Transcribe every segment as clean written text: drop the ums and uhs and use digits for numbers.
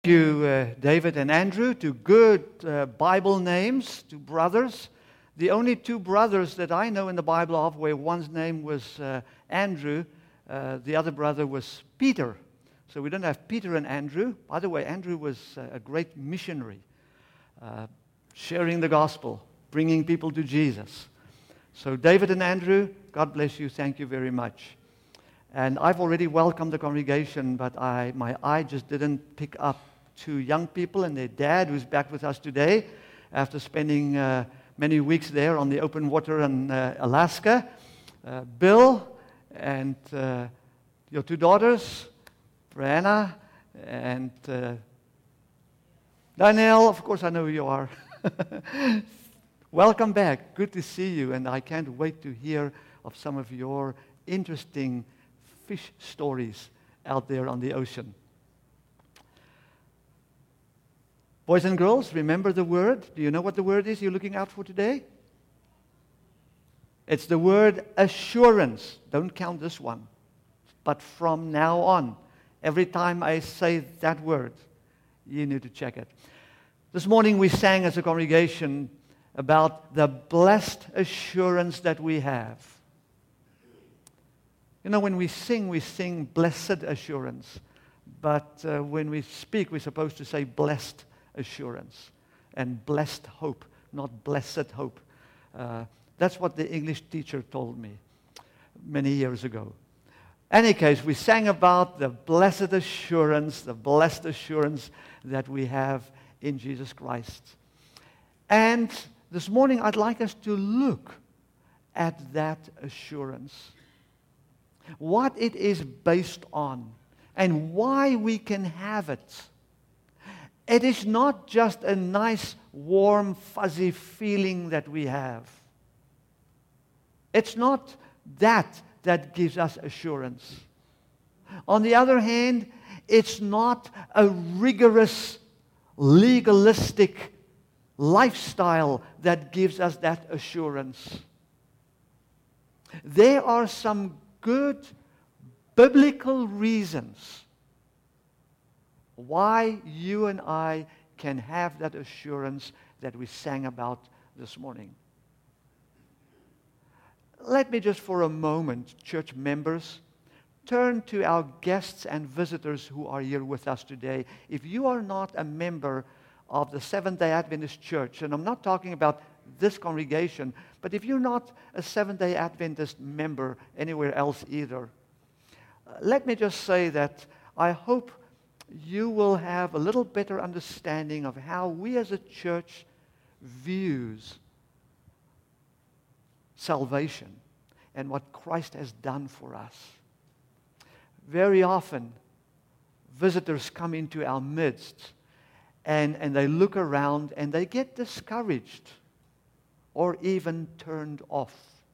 You, David and Andrew, two good Bible names, two brothers. The only two brothers that I know in the Bible of where one's name was Andrew, the other brother was Peter. So we don't have Peter and Andrew. By the way, Andrew was a great missionary, sharing the gospel, bringing people to Jesus. So David and Andrew, God bless you. Thank you very much. And I've already welcomed the congregation, but my eye just didn't pick up two young people and their dad, who's back with us today after spending many weeks there on the open water in Alaska. Bill and your two daughters, Brianna and Danielle. Of course, I know who you are. Welcome back. Good to see you, and I can't wait to hear of some of your interesting fish stories out there on the ocean. Boys and girls, remember the word. Do you know what the word is you're looking out for today? It's the word assurance. Don't count this one. But from now on, every time I say that word, you need to check it. This morning we sang as a congregation about the blessed assurance that we have. You know, when we sing blessed assurance. But when we speak, we're supposed to say blessed assurance and blessed hope, not blessed hope. That's what the English teacher told me many years ago. Any case, we sang about the blessed assurance that we have in Jesus Christ. And this morning I'd like us to look at that assurance. What it is based on and why we can have it. It is not just a nice, warm, fuzzy feeling that we have. It's not that gives us assurance. On the other hand, it's not a rigorous, legalistic lifestyle that gives us that assurance. There are some good biblical reasons why you and I can have that assurance that we sang about this morning. Let me just for a moment, church members, turn to our guests and visitors who are here with us today. If you are not a member of the Seventh-day Adventist Church, and I'm not talking about this congregation, but if you're not a Seventh-day Adventist member anywhere else either, let me just say that I hope you will have a little better understanding of how we as a church views salvation and what Christ has done for us. Very often, visitors come into our midst and they look around and they get discouraged or even turned off.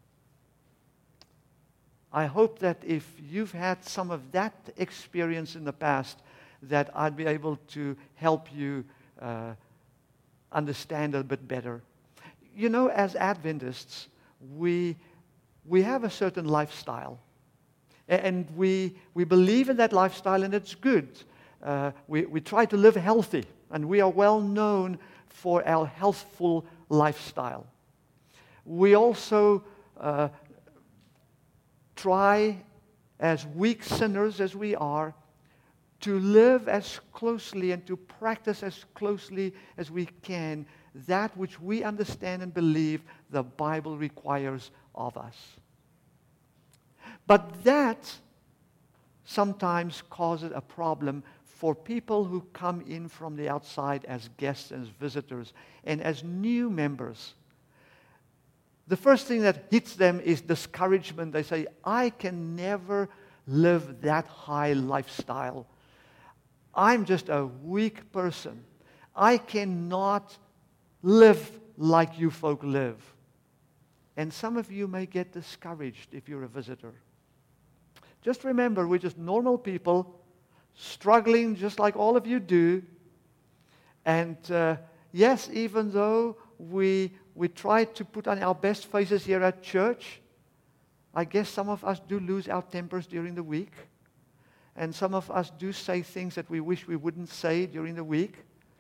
I hope that if you've had some of that experience in the past, that I'd be able to help you understand a bit better. You know, as Adventists, we have a certain lifestyle. And we believe in that lifestyle, and it's good. We try to live healthy, and we are well known for our healthful lifestyle. We also try, as weak sinners as we are, to live as closely and to practice as closely as we can that which we understand and believe the Bible requires of us. But that sometimes causes a problem for people who come in from the outside as guests and as visitors and as new members. The first thing that hits them is discouragement. They say, I can never live that high lifestyle. I'm just a weak person. I cannot live like you folk live. And some of you may get discouraged if you're a visitor. Just remember, we're just normal people, struggling just like all of you do. And yes, even though we try to put on our best faces here at church, I guess some of us do lose our tempers during the week. And some of us do say things that we wish we wouldn't say during the week.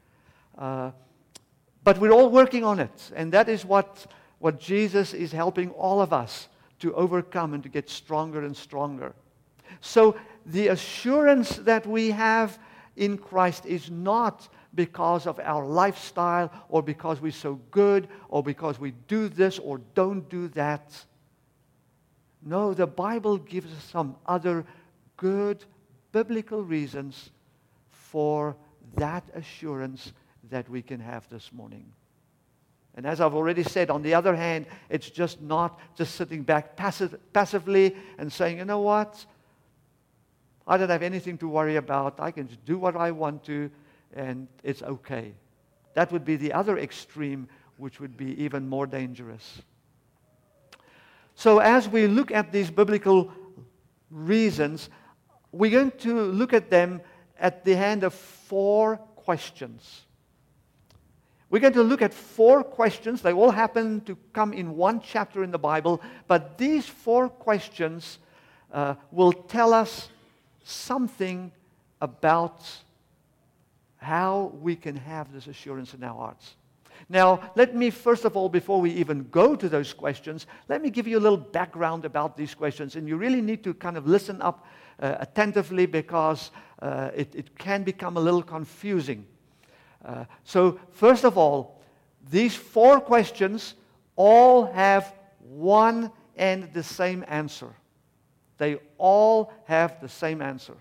But we're all working on it. And that is what Jesus is helping all of us to overcome and to get stronger and stronger. So the assurance that we have in Christ is not because of our lifestyle or because we're so good or because we do this or don't do that. No, the Bible gives us some other good biblical reasons for that assurance that we can have this morning. And as I've already said, on the other hand, it's just not just sitting back passively and saying, you know what? I don't have anything to worry about. I can just do what I want to, and it's okay. That would be the other extreme, which would be even more dangerous. So as we look at these biblical reasons, we're going to look at them at the hand of 4 questions. We're going to look at 4 questions. They all happen to come in one chapter in the Bible, but these 4 questions will tell us something about how we can have this assurance in our hearts. Now, let me first of all, before we even go to those questions, let me give you a little background about these questions. And you really need to kind of listen up attentively because it can become a little confusing. So, first of all, these 4 questions all have one and the same answer. They all have the same answer.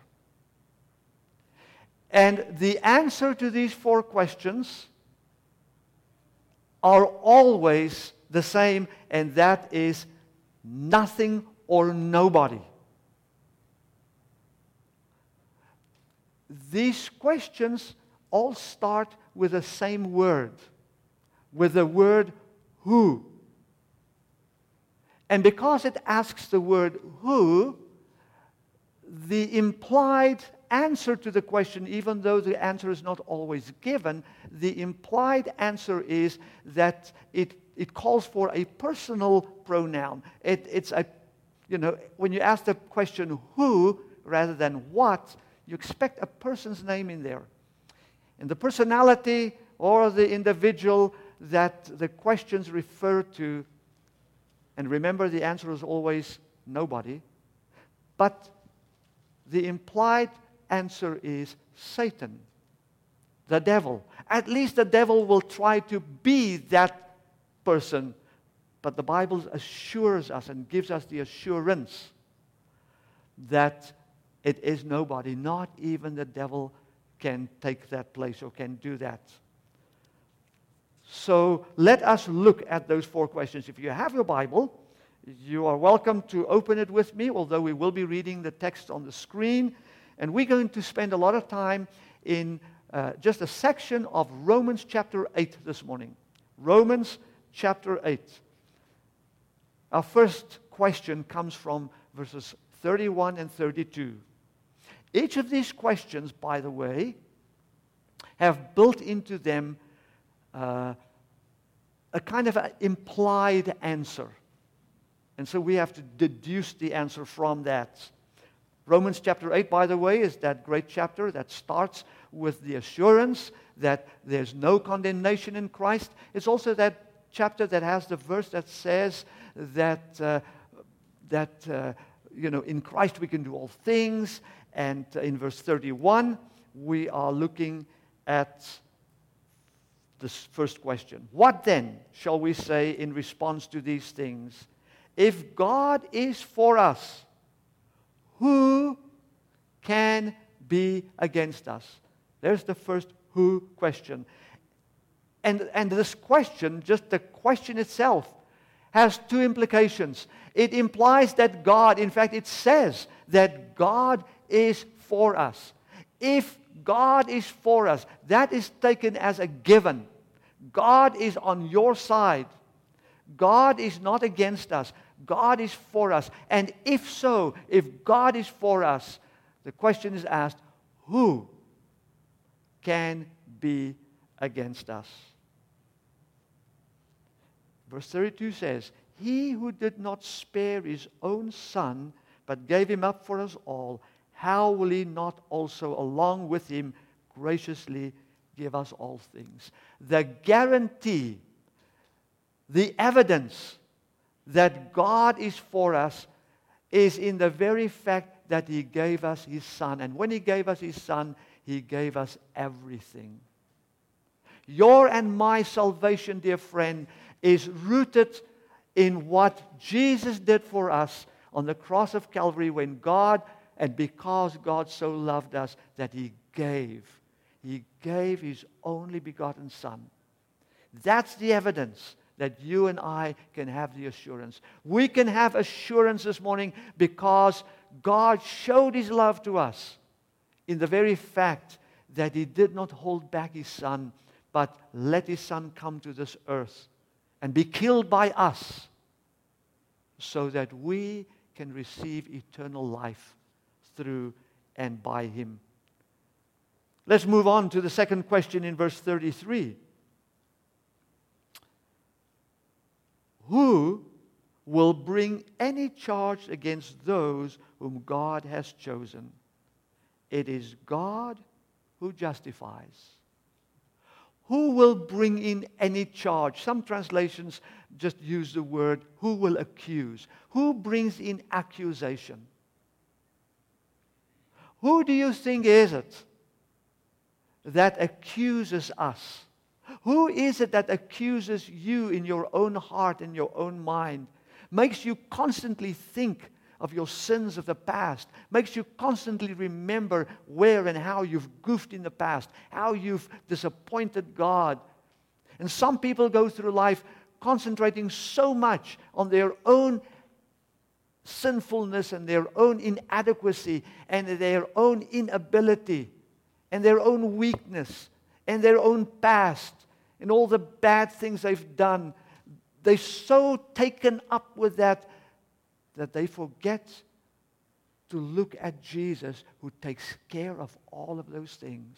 And the answer to these 4 questions are always the same, and that is nothing or nobody. These questions all start with the same word, with the word who. And because it asks the word who, the implied answer to the question, even though the answer is not always given, the implied answer is that it calls for a personal pronoun. It's a, when you ask the question who rather than what, you expect a person's name in there. And the personality or the individual that the questions refer to, and remember the answer is always nobody, but the implied answer is Satan, the devil. At least the devil will try to be that person, but the Bible assures us and gives us the assurance that it is nobody. Not even the devil can take that place or can do that. So let us look at those 4 questions. If you have your Bible, you are welcome to open it with me, although we will be reading the text on the screen. And we're going to spend a lot of time in just a section of Romans chapter 8 this morning. Romans chapter 8. Our first question comes from verses 31 and 32. Each of these questions, by the way, have built into them a kind of an implied answer. And so we have to deduce the answer from that. Romans chapter 8, by the way, is that great chapter that starts with the assurance that there's no condemnation in Christ. It's also that chapter that has the verse that says that in Christ we can do all things. And in verse 31, we are looking at this first question. What then shall we say in response to these things? If God is for us, who can be against us? There's the first who question. And this question, just the question itself, has 2 implications. It implies that God, in fact, it says that God is for us. If God is for us, that is taken as a given. God is on your side. God is not against us. God is for us. And if so, if God is for us, the question is asked, who can be against us? Verse 32 says, He who did not spare His own Son, but gave Him up for us all, how will He not also, along with Him, graciously give us all things? The guarantee, the evidence that God is for us is in the very fact that He gave us His Son. And when He gave us His Son, He gave us everything. Your and my salvation, dear friend, is rooted in what Jesus did for us on the cross of Calvary when God, and because God so loved us, that He gave His only begotten Son. That's the evidence that you and I can have the assurance. We can have assurance this morning because God showed His love to us in the very fact that He did not hold back His Son, but let His Son come to this earth and be killed by us so that we can receive eternal life through and by Him. Let's move on to the second question in verse 33. Who will bring any charge against those whom God has chosen? It is God who justifies. Who will bring in any charge? Some translations just use the word, who will accuse? Who brings in accusation? Who do you think is it that accuses us? Who is it that accuses you in your own heart and your own mind? Makes you constantly think of your sins of the past. Makes you constantly remember where and how you've goofed in the past. How you've disappointed God. And some people go through life concentrating so much on their own sinfulness and their own inadequacy and their own inability and their own weakness and their own past and all the bad things they've done. They're so taken up with that they forget to look at Jesus who takes care of all of those things.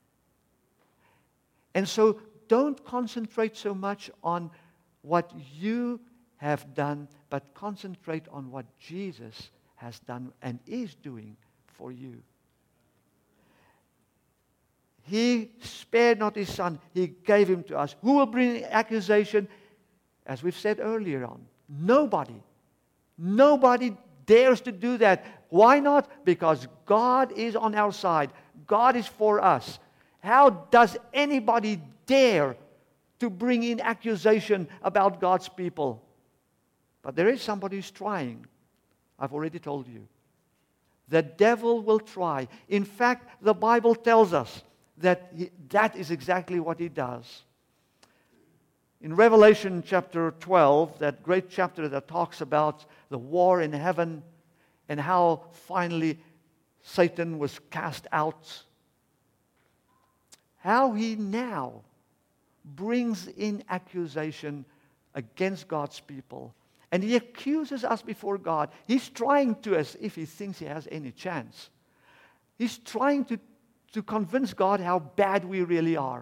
And so don't concentrate so much on what you have done, but concentrate on what Jesus has done and is doing for you. He spared not His Son. He gave Him to us. Who will bring accusation? As we've said earlier on, nobody. Nobody dares to do that. Why not? Because God is on our side. God is for us. How does anybody dare to bring in accusation about God's people? But there is somebody who's trying. I've already told you. The devil will try. In fact, the Bible tells us that that is exactly what he does. In Revelation chapter 12, that great chapter that talks about the war in heaven and how finally Satan was cast out, how he now brings in accusation against God's people. And he accuses us before God. He's trying to, as if he thinks he has any chance. He's trying to convince God how bad we really are.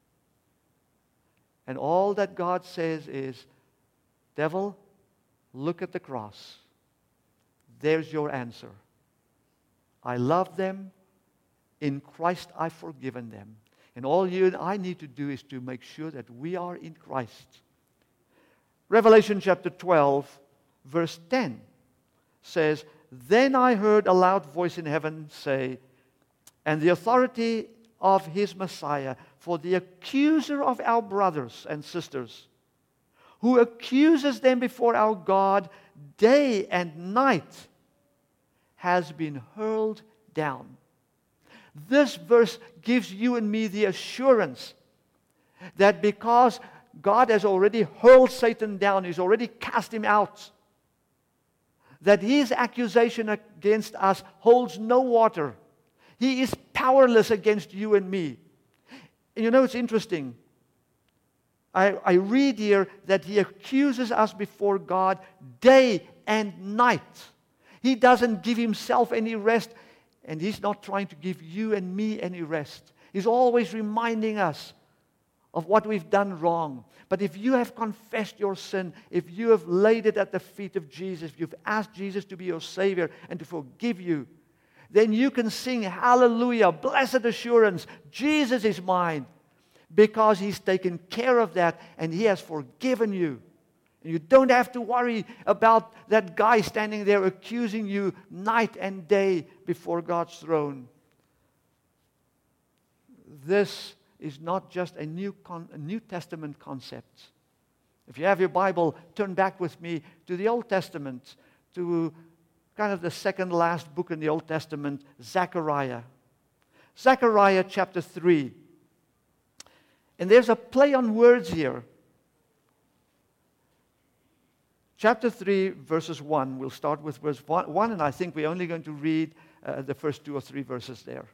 And all that God says is, devil, look at the cross. There's your answer. I love them. In Christ I've forgiven them. And all you and I need to do is to make sure that we are in Christ. Revelation chapter 12, verse 10 says, Then I heard a loud voice in heaven say, and the authority of His Messiah, for the accuser of our brothers and sisters, who accuses them before our God day and night, has been hurled down. This verse gives you and me the assurance that because God has already hurled Satan down, He's already cast him out, that His accusation against us holds no water. He is powerless against you and me. And you know, it's interesting. I read here that He accuses us before God day and night. He doesn't give Himself any rest, and He's not trying to give you and me any rest. He's always reminding us of what we've done wrong. But if you have confessed your sin, if you have laid it at the feet of Jesus, if you've asked Jesus to be your Savior and to forgive you, then you can sing hallelujah, blessed assurance, Jesus is mine, because He's taken care of that and He has forgiven you. And you don't have to worry about that guy standing there accusing you night and day before God's throne. This is not just a New Testament concept. If you have your Bible, turn back with me to the Old Testament, to kind of the second last book in the Old Testament, Zechariah. Zechariah chapter 3. And there's a play on words here. Chapter 3, verses 1. We'll start with verse 1, and I think we're only going to read the first 2 or 3 verses there.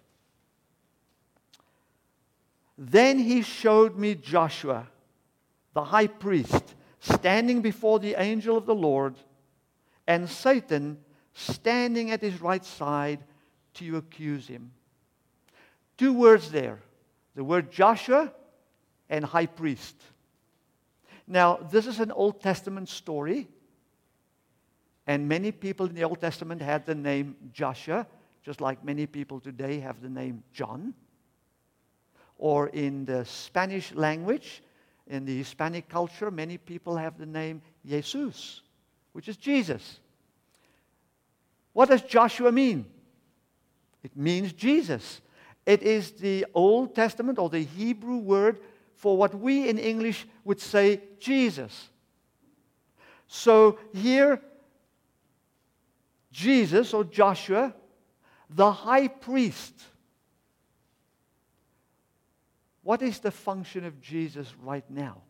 Then he showed me Joshua, the high priest, standing before the angel of the Lord, and Satan standing at his right side to accuse him. 2 words there. The word Joshua and high priest. Now, this is an Old Testament story. And many people in the Old Testament had the name Joshua, just like many people today have the name John. Or in the Spanish language, in the Hispanic culture, many people have the name Jesus, which is Jesus. What does Joshua mean? It means Jesus. It is the Old Testament or the Hebrew word for what we in English would say Jesus. So here, Jesus or Joshua, the high priest. What is the function of Jesus right now?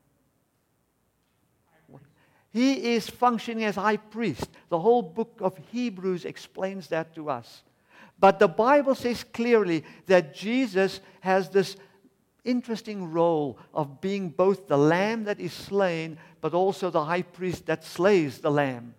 He is functioning as high priest. The whole book of Hebrews explains that to us. But the Bible says clearly that Jesus has this interesting role of being both the lamb that is slain, but also the high priest that slays the lamb.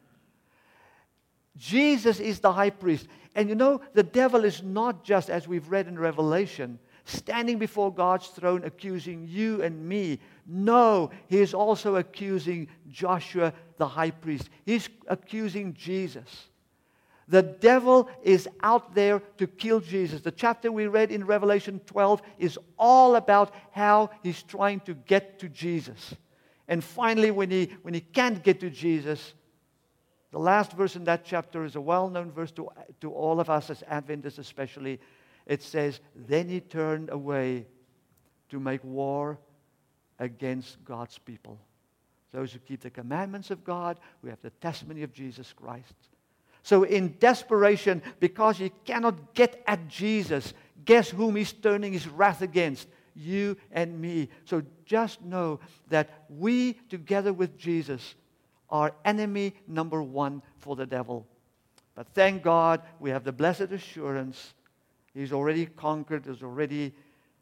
Jesus is the high priest. And you know, the devil is not just, as we've read in Revelation, standing before God's throne accusing you and me. No, he is also accusing Joshua, the high priest. He's accusing Jesus. The devil is out there to kill Jesus. The chapter we read in Revelation 12 is all about how he's trying to get to Jesus. And finally, when he can't get to Jesus, the last verse in that chapter is a well-known verse to all of us as Adventists especially. It says, then he turned away to make war against God's people. Those who keep the commandments of God, who have the testimony of Jesus Christ. So in desperation, because he cannot get at Jesus, guess whom he's turning his wrath against? You and me. So just know that we, together with Jesus, are enemy number 1 for the devil. But thank God we have the blessed assurance he's already conquered, has already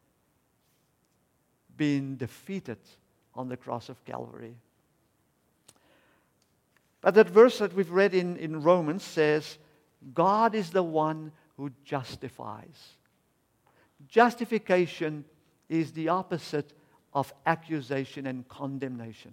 been defeated on the cross of Calvary. But that verse that we've read in Romans says, God is the one who justifies. Justification is the opposite of accusation and condemnation.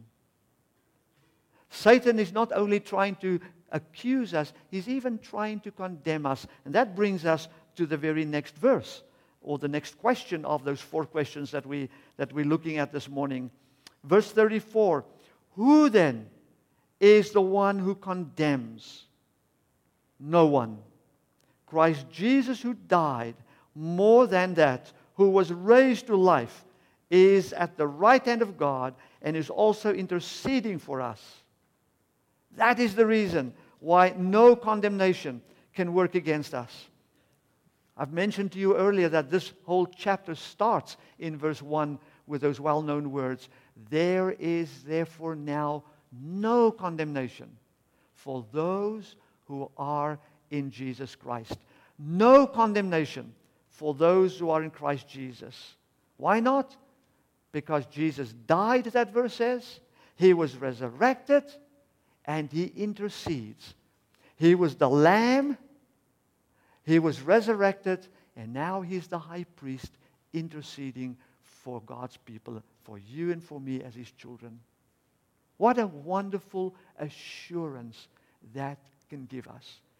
Satan is not only trying to accuse us, he's even trying to condemn us. And that brings us to the very next verse, or the next question of those 4 questions that we're looking at this morning. Verse 34, who then is the one who condemns? No one. Christ Jesus, who died, more than that, who was raised to life, is at the right hand of God and is also interceding for us. That is the reason why no condemnation can work against us. I've mentioned to you earlier that this whole chapter starts in verse 1 with those well-known words. There is therefore now no condemnation for those who are in Jesus Christ. No condemnation for those who are in Christ Jesus. Why not? Because Jesus died, that verse says. He was resurrected, and He intercedes. He was the Lamb. He was resurrected, and now He's the high priest interceding for God's people, for you and for me as His children. What a wonderful assurance that can give us.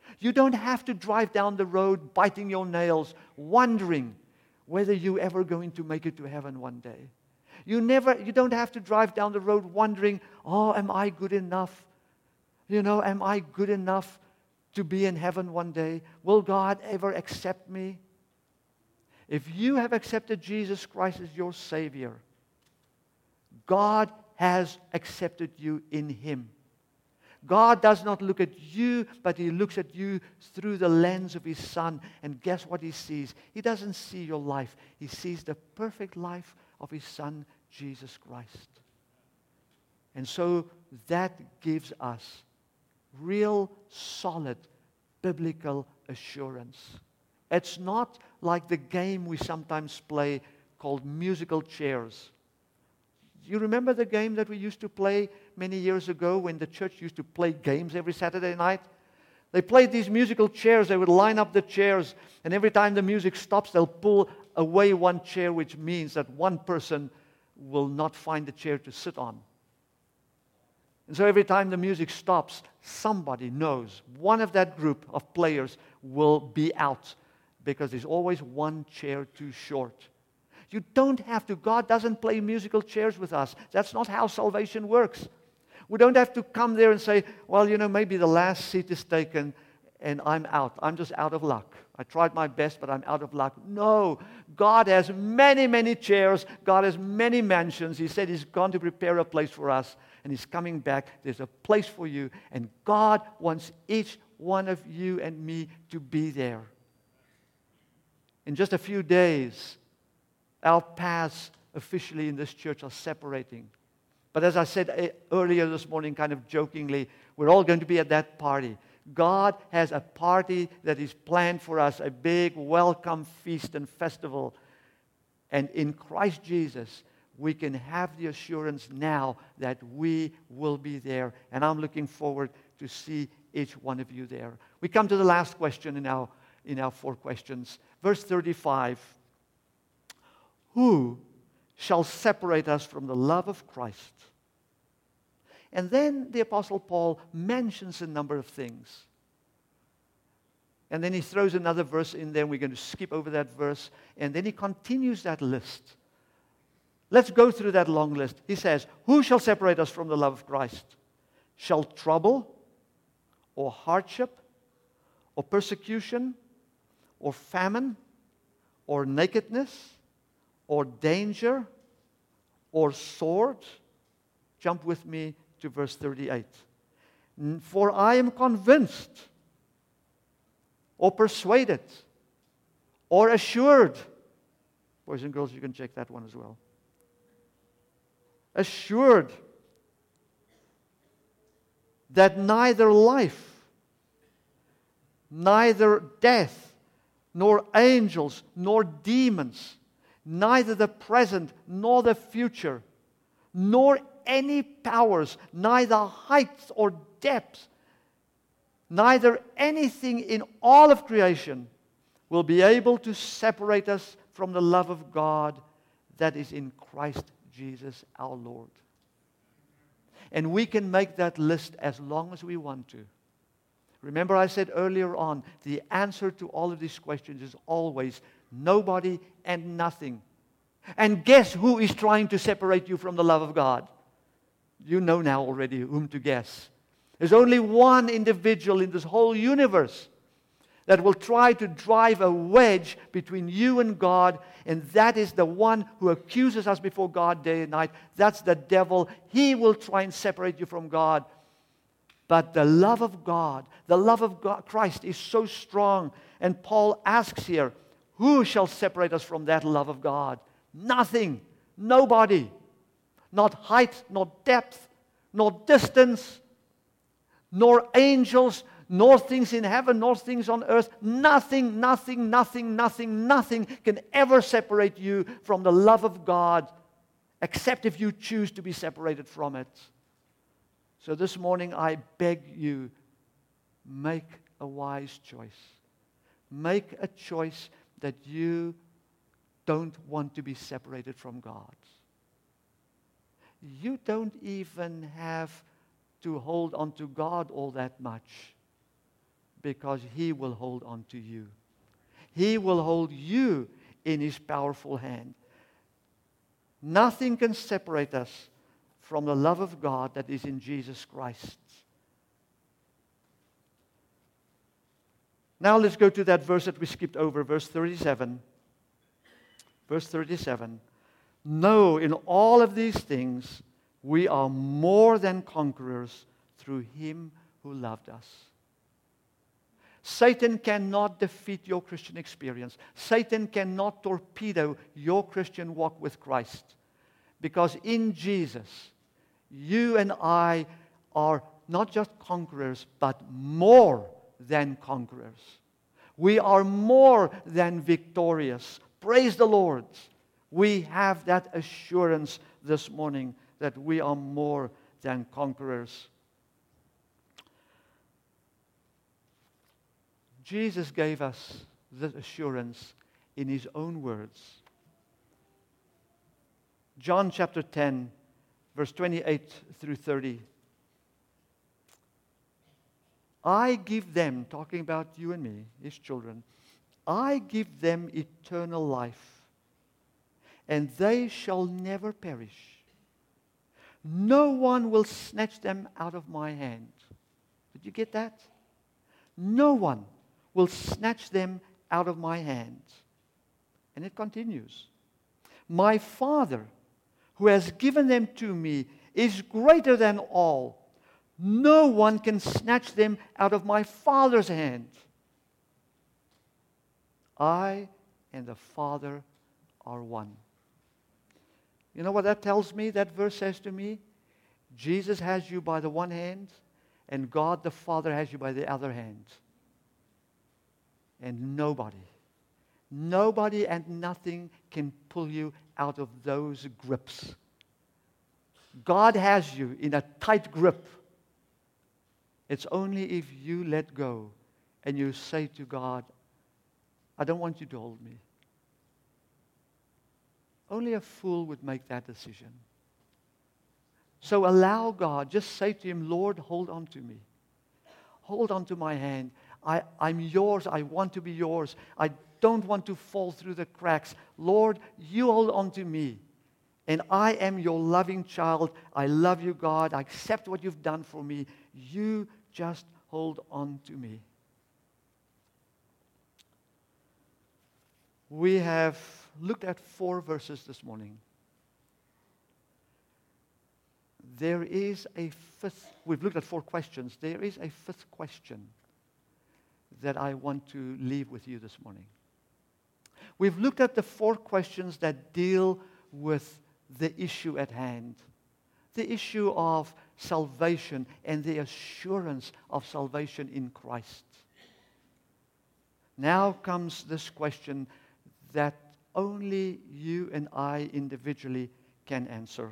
You don't have to drive down the road biting your nails, wondering whether you're ever going to make it to heaven one day. You don't have to drive down the road wondering, oh, am I good enough? Am I good enough to be in heaven one day? Will God ever accept me? If you have accepted Jesus Christ as your Savior, God has accepted you in Him. God does not look at you, but He looks at you through the lens of His Son. And guess what He sees? He doesn't see your life. He sees the perfect life of His Son, Jesus Christ. And so that gives us real, solid, biblical assurance. It's not like the game we sometimes play called musical chairs. You remember the game that we used to play many years ago when the church used to play games every Saturday night? They played these musical chairs. They would line up the chairs, and every time the music stops, they'll pull away one chair, which means that one person will not find the chair to sit on. And so every time the music stops, somebody knows one of that group of players will be out because there's always one chair too short. You don't have to. God doesn't play musical chairs with us. That's not how salvation works. We don't have to come there and say, well, maybe the last seat is taken and I'm out. I'm just out of luck. I tried my best, but I'm out of luck. No. God has many, many chairs. God has many mansions. He said He's gone to prepare a place for us, and He's coming back. There's a place for you, and God wants each one of you and me to be there. In just a few days, our paths officially in this church are separating. But as I said earlier this morning, kind of jokingly, we're all going to be at that party. God has a party that is planned for us, a big welcome feast and festival. And in Christ Jesus, we can have the assurance now that we will be there. And I'm looking forward to see each one of you there. We come to the last question in our 4 questions. Verse 35. Who shall separate us from the love of Christ? And then the Apostle Paul mentions a number of things. And then he throws another verse in there. We're going to skip over that verse. And then he continues that list. Let's go through that long list. He says, who shall separate us from the love of Christ? Shall trouble, or hardship, or persecution, or famine, or nakedness, or danger, or sword? Jump with me to verse 38. For I am convinced, or persuaded, or assured. Boys and girls, you can check that one as well. Assured that neither life, neither death, nor angels, nor demons, neither the present nor the future, nor any powers, neither height or depth, neither anything in all of creation will be able to separate us from the love of God that is in Christ Jesus our Lord. And we can make that list as long as we want to. Remember I said earlier on, the answer to all of these questions is always nobody and nothing. And guess who is trying to separate you from the love of God? You know now already whom to guess. There's only one individual in this whole universe that will try to drive a wedge between you and God, and that is the one who accuses us before God day and night. That's the devil. He will try and separate you from God. But the love of God, Christ is so strong. And Paul asks here, who shall separate us from that love of God? Nothing. Nobody. Not height, nor depth, nor distance, nor angels, nor things in heaven, nor things on earth. Nothing can ever separate you from the love of God, except if you choose to be separated from it. So this morning I beg you, make a wise choice. Make a choice that you don't want to be separated from God. You don't even have to hold on to God all that much, because He will hold on to you. He will hold you in His powerful hand. Nothing can separate us from the love of God that is in Jesus Christ. Now let's go to that verse that we skipped over, verse 37. Verse 37. No, in all of these things, we are more than conquerors through Him who loved us. Satan cannot defeat your Christian experience. Satan cannot torpedo your Christian walk with Christ. Because in Jesus, you and I are not just conquerors, but more than conquerors. We are more than victorious. Praise the Lord. We have that assurance this morning that we are more than conquerors. Jesus gave us this assurance in His own words. John chapter 10, verse 28 through 30. I give them, talking about you and me, His children, I give them eternal life, and they shall never perish. No one will snatch them out of my hand. Did you get that? No one will snatch them out of my hand. And it continues. My Father, who has given them to me, is greater than all. No one can snatch them out of my Father's hand. I and the Father are one. You know what that tells me? That verse says to me, Jesus has you by the one hand, and God the Father has you by the other hand. And nobody and nothing can pull you out of those grips. God has you in a tight grip. It's only if you let go and you say to God, I don't want you to hold me. Only a fool would make that decision. So allow God, just say to Him, Lord, hold on to me. Hold on to my hand. I'm yours. I want to be yours. I don't want to fall through the cracks. Lord, you hold on to me. And I am your loving child. I love you, God. I accept what you've done for me. You just hold on to me. We have looked at 4 verses this morning. There is a fifth, we've looked at 4 questions. There is a 5th question that I want to leave with you this morning. We've looked at the 4 questions that deal with the issue at hand. The issue of salvation and the assurance of salvation in Christ. Now comes this question that only you and I individually can answer.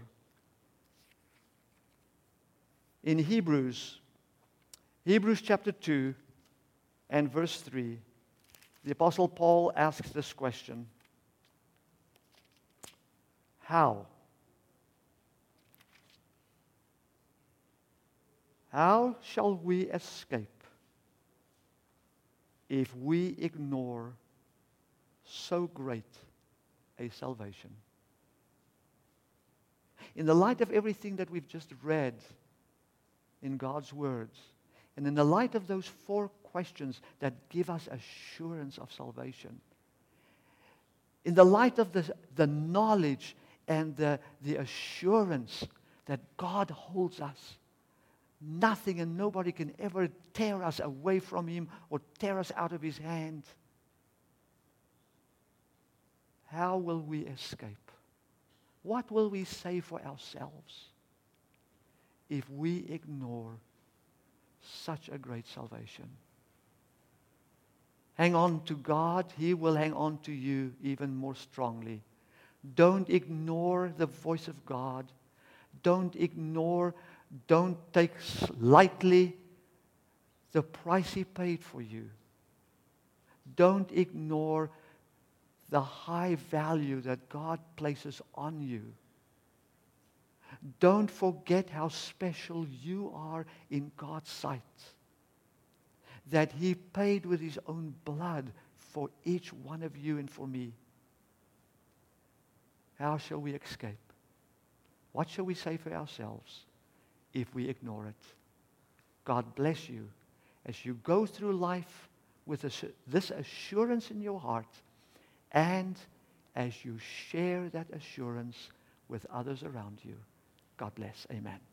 In Hebrews chapter 2 and verse 3, the Apostle Paul asks this question. How? How shall we escape if we ignore so great a salvation? In the light of everything that we've just read in God's words, and in the light of those 4 questions that give us assurance of salvation, in the light of the knowledge and the assurance that God holds us, nothing and nobody can ever tear us away from Him or tear us out of His hand. How will we escape? What will we say for ourselves if we ignore such a great salvation? Hang on to God. He will hang on to you even more strongly. Don't ignore the voice of God. Don't take lightly the price He paid for you. Don't ignore the high value that God places on you. Don't forget how special you are in God's sight. that he paid with his own blood for each one of you and for me. How shall we escape? What shall we say for ourselves if we ignore it? God bless you as you go through life with this assurance in your heart, and as you share that assurance with others around you. God bless. Amen.